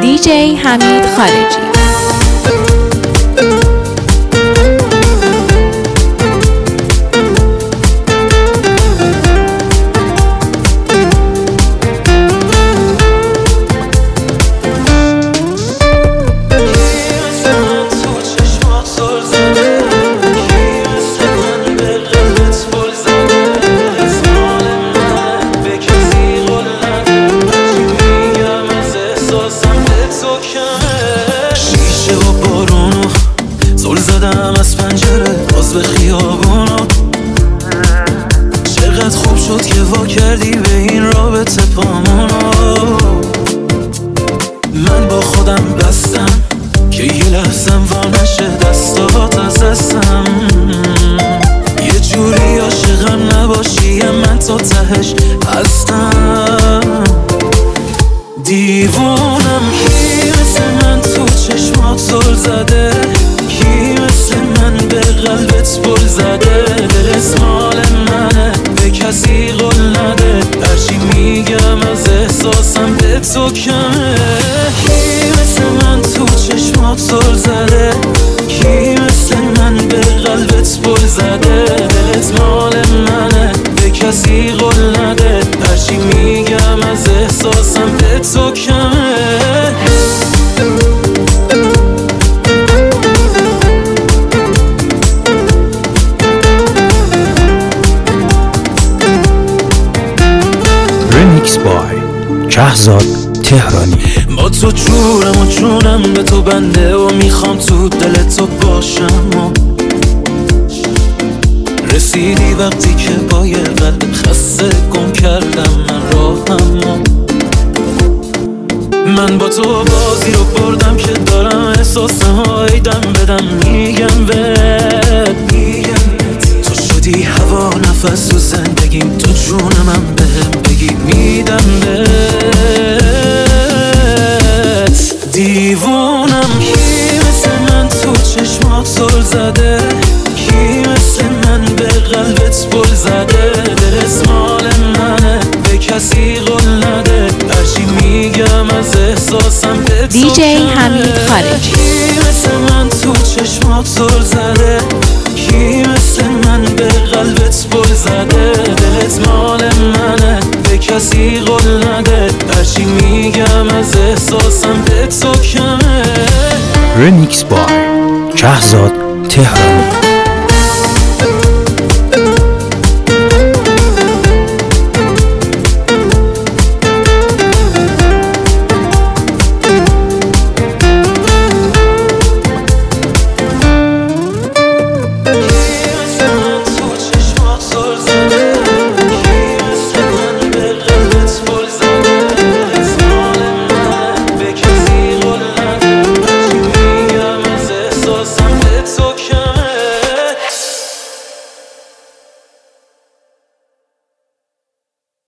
دیجی حمید خارجی. شیشه و بارونو زل زدم از پنجره باز به خیابونو. چقدر خوب شد که وا کردی به این رابطه پامونو. من با خودم بستم که یه لحظم وا نشه دستات از دستم. یه جوری عاشقم نباشی من تا تهش هستم. دیوونم کی مثل من تو چشمات زل زده، کی مثل من به قلبت بل زده. دلت مال منه به کسی قول نده، هرچی میگم از احساسم به تو کمه. کی مثل من تو چشمات زل زده، کی مثل من به قلبت بل زده. دلت مال منه به کسی قول نده، هرچی میگم از احساسم به تو کمه. رمیکس بای شهزاد تهرانی. با تو جورم و جونم به تو بنده و میخوام تو دل تو باشم. و رسیدی وقتی که با یه قلب خسته گم کردم من راهم. من با تو بازی رو بردم که دارم احساسم هایدم بدم. میگم بهت تو شدی هوا نفس و زندگیم، تو جونم بهم بگی میدم بهت. دیوونم کی مثل من تو چشمات زل زده، کی مثل من به قلبت بل زده. دلت مال منه به کسی قول نده، هرچی میگم از احساسم به تو دیجی حمید خارجی. کی مثل من تو چشمات زل زده، کی مثل من به قلبت بل زده. دلت مال منه به کسی قول نده، هرچی میگم از احساسم به تو کمه. رمیکس بای شهزاد تهرانی.